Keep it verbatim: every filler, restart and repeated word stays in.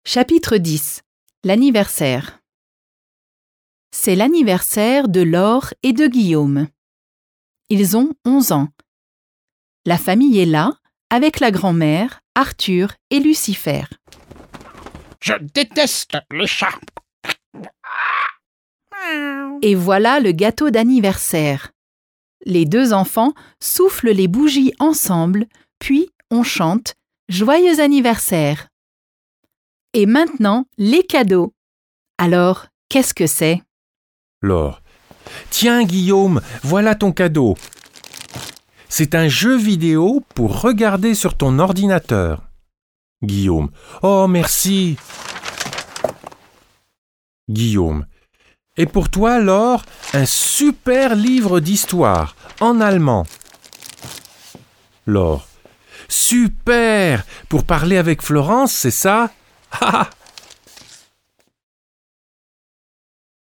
Chapitre dix. L'anniversaire. C'est l'anniversaire de Laure et de Guillaume. Ils ont onze ans. La famille est là, avec la grand-mère, Arthur et Lucifer. Je déteste les chats. Et voilà le gâteau d'anniversaire. Les deux enfants soufflent les bougies ensemble, puis on chante « Joyeux anniversaire ». Et maintenant, les cadeaux. Alors, qu'est-ce que c'est ? Laure. Tiens, Guillaume, voilà ton cadeau. C'est un jeu vidéo pour regarder sur ton ordinateur. Guillaume. Oh, merci. Guillaume. Et pour toi, Laure, un super livre d'histoire, en allemand. Laure. Super! Pour parler avec Florence, c'est ça? Ah!